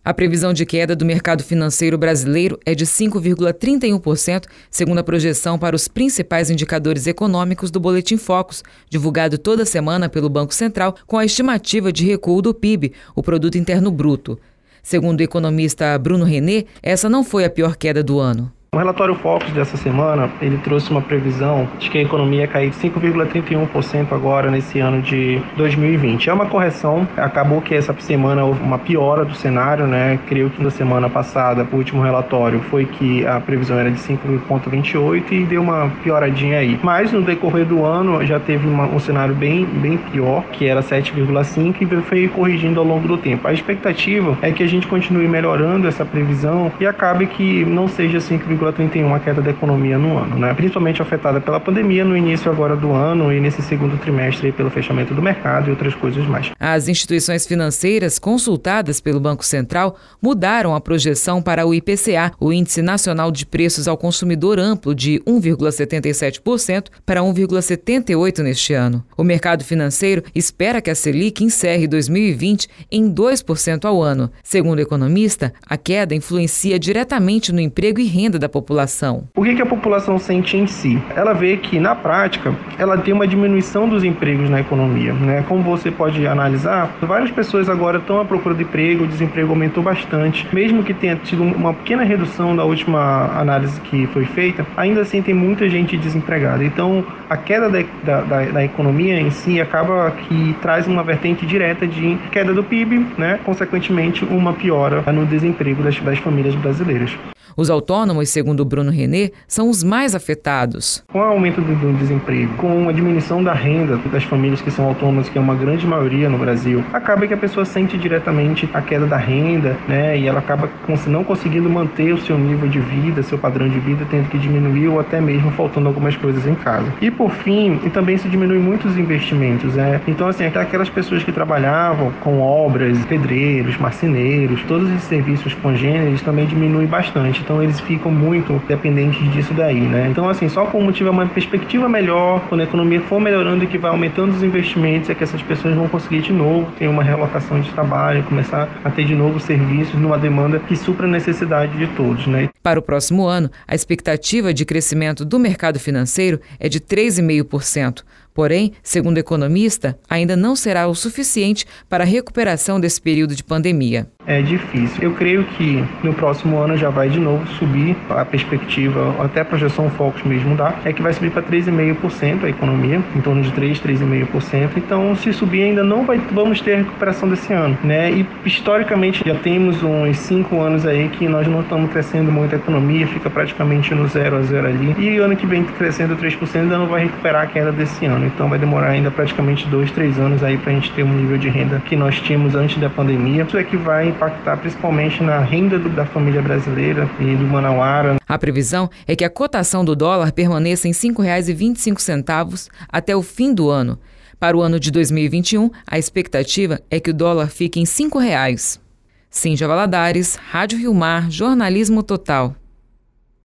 A previsão de queda do mercado financeiro brasileiro é de 5,31%, segundo a projeção para os principais indicadores econômicos do Boletim Focus, divulgado toda semana pelo Banco Central, com a estimativa de recuo do PIB, o Produto Interno Bruto. Segundo o economista Bruno René, essa não foi a pior queda do ano. O relatório Focus dessa semana, ele trouxe uma previsão de que a economia ia cair 5,31% agora nesse ano de 2020. É uma correção, acabou que essa semana houve uma piora do cenário, né? Creio que na semana passada, o último relatório, foi que a previsão era de 5,28 e deu uma pioradinha aí. Mas no decorrer do ano já teve um cenário bem pior, que era 7,5 e foi corrigindo ao longo do tempo. A expectativa é que a gente continue melhorando essa previsão e acabe que não seja 5,31 a queda da economia no ano, né? Principalmente afetada pela pandemia no início agora do ano e nesse segundo trimestre pelo fechamento do mercado e outras coisas mais. As instituições financeiras consultadas pelo Banco Central mudaram a projeção para o IPCA, o Índice Nacional de Preços ao Consumidor Amplo, de 1,77% para 1,78% neste ano. O mercado financeiro espera que a Selic encerre 2020 em 2% ao ano. Segundo o economista, a queda influencia diretamente no emprego e renda da população. O que a população sente em si? Ela vê que, na prática, ela tem uma diminuição dos empregos na economia, né? Como você pode analisar, várias pessoas agora estão à procura de emprego, o desemprego aumentou bastante. Mesmo que tenha tido uma pequena redução da última análise que foi feita, ainda assim tem muita gente desempregada. Então, a queda da economia em si acaba que traz uma vertente direta de queda do PIB, né? Consequentemente, uma piora no desemprego das famílias brasileiras. Os autônomos, segundo Bruno René, são os mais afetados. Com o aumento do desemprego, com a diminuição da renda das famílias que são autônomas, que é uma grande maioria no Brasil, acaba que a pessoa sente diretamente a queda da renda, né? E ela acaba não conseguindo manter o seu nível de vida, seu padrão de vida, tendo que diminuir ou até mesmo faltando algumas coisas em casa. E por fim, também se diminui muitos investimentos, né? Então, assim, aquelas pessoas que trabalhavam com obras, pedreiros, marceneiros, todos esses serviços congêneres também diminuem bastante. Então eles ficam muito dependentes disso daí, né? Então, assim, só como tiver uma perspectiva melhor, quando a economia for melhorando e que vai aumentando os investimentos, é que essas pessoas vão conseguir de novo ter uma realocação de trabalho, começar a ter de novo serviços numa demanda que supra a necessidade de todos, né? Para o próximo ano, a expectativa de crescimento do mercado financeiro é de 3,5%. Porém, segundo o economista, ainda não será o suficiente para a recuperação desse período de pandemia. É difícil. Eu creio que no próximo ano já vai de novo subir a perspectiva, até a projeção Focus mesmo dá, é que vai subir para 3,5% a economia, em torno de 3,5%. Então, se subir ainda não vamos ter a recuperação desse ano, né? E historicamente já temos uns 5 anos aí que nós não estamos crescendo muito a economia, fica praticamente no 0 a 0 ali. E ano que vem crescendo 3% ainda não vai recuperar a queda desse ano. Então vai demorar ainda praticamente 2, 3 anos aí para a gente ter um nível de renda que nós tínhamos antes da pandemia. Isso é que vai impactar principalmente na renda da família brasileira e do manauara. A previsão é que a cotação do dólar permaneça em R$ 5,25 até o fim do ano. Para o ano de 2021, a expectativa é que o dólar fique em R$ 5. Cíntia Valadares, Rádio Rio Mar, Jornalismo Total.